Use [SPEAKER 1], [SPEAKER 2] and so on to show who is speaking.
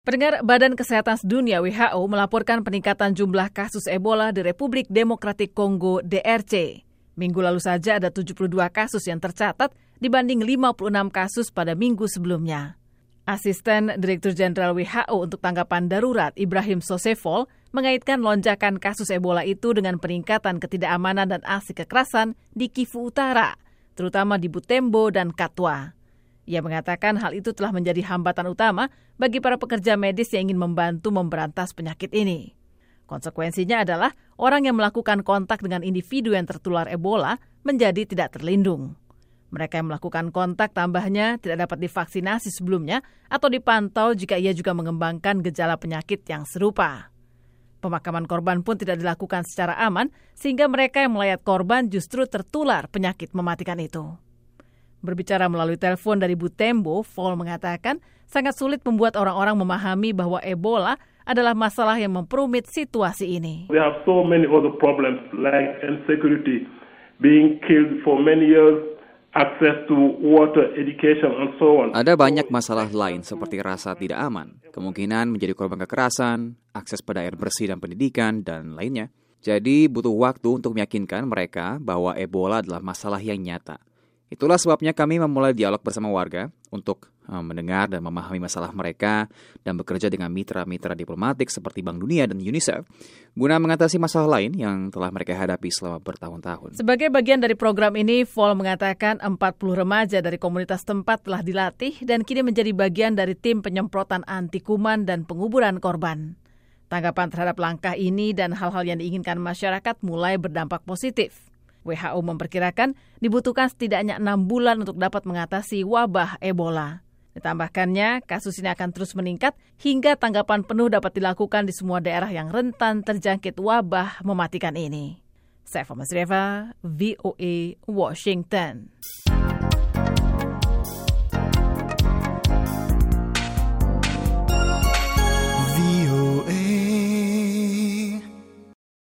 [SPEAKER 1] Pendengar, Badan Kesehatan Dunia WHO melaporkan peningkatan jumlah kasus Ebola di Republik Demokratik Kongo DRC. Minggu lalu saja ada 72 kasus yang tercatat dibanding 56 kasus pada minggu sebelumnya. Asisten Direktur Jenderal WHO untuk tanggapan darurat Ibrahim Sosefol mengaitkan lonjakan kasus Ebola itu dengan peningkatan ketidakamanan dan aksi kekerasan di Kivu Utara, terutama di Butembo dan Katwa. Ia mengatakan hal itu telah menjadi hambatan utama bagi para pekerja medis yang ingin membantu memberantas penyakit ini. Konsekuensinya adalah orang yang melakukan kontak dengan individu yang tertular Ebola menjadi tidak terlindung. Mereka yang melakukan kontak tambahnya tidak dapat divaksinasi sebelumnya atau dipantau jika ia juga mengembangkan gejala penyakit yang serupa. Pemakaman korban pun tidak dilakukan secara aman sehingga mereka yang melayat korban justru tertular penyakit mematikan itu. Berbicara melalui telepon dari Butembo, Vol mengatakan sangat sulit membuat orang-orang memahami bahwa Ebola adalah masalah yang memperumit situasi ini.
[SPEAKER 2] We have so many other problems like insecurity, being killed for many years, access to water, education, and so on.
[SPEAKER 3] Ada banyak masalah lain seperti rasa tidak aman, kemungkinan menjadi korban kekerasan, akses pada air bersih dan pendidikan, dan lainnya. Jadi butuh waktu untuk meyakinkan mereka bahwa Ebola adalah masalah yang nyata. Itulah sebabnya kami memulai dialog bersama warga untuk mendengar dan memahami masalah mereka dan bekerja dengan mitra-mitra diplomatik seperti Bank Dunia dan UNICEF guna mengatasi masalah lain yang telah mereka hadapi selama bertahun-tahun.
[SPEAKER 1] Sebagai bagian dari program ini, Vol mengatakan 40 remaja dari komunitas tempat telah dilatih dan kini menjadi bagian dari tim penyemprotan anti kuman dan penguburan korban. Tanggapan terhadap langkah ini dan hal-hal yang diinginkan masyarakat mulai berdampak positif. WHO memperkirakan dibutuhkan setidaknya 6 bulan untuk dapat mengatasi wabah Ebola. Ditambahkannya, kasus ini akan terus meningkat hingga tanggapan penuh dapat dilakukan di semua daerah yang rentan terjangkit wabah mematikan ini. Saya Fama Sreva, VOA, Washington.